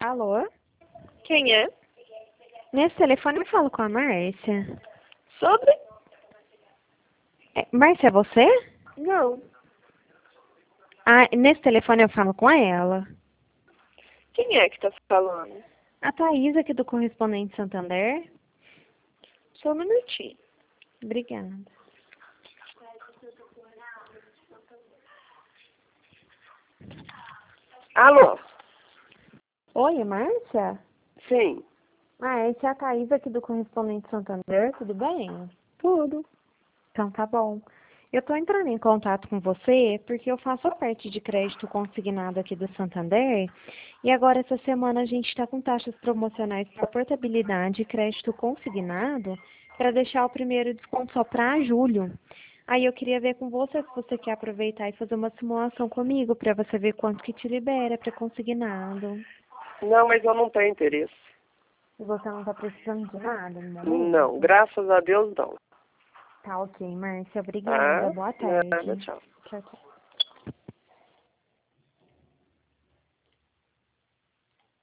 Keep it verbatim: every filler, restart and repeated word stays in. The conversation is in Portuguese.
Alô? Quem é? Nesse telefone eu falo com a Márcia. Sobre? É, Márcia, é você? Não. Ah, nesse telefone eu falo com ela. Quem é que tá falando? A Thaís aqui do Correspondente Santander. Só um minutinho. Obrigada. Alô? Oi, Márcia? Sim. Ah, essa é a Thaís aqui do Correspondente Santander, tudo bem? Tudo. Então tá bom. Eu estou entrando em contato com você porque eu faço a parte de crédito consignado aqui do Santander e agora essa semana a gente está com taxas promocionais para portabilidade e crédito consignado para deixar o primeiro desconto só para julho. Aí eu queria ver com você se você quer aproveitar e fazer uma simulação comigo para você ver quanto que te libera para consignado. Não, mas eu não tenho interesse. E você não está precisando de nada no momento? Não, graças a Deus não. Tá ok, Márcia. Tá? Obrigada. Boa Nada, tarde. tchau. Tchau, tchau.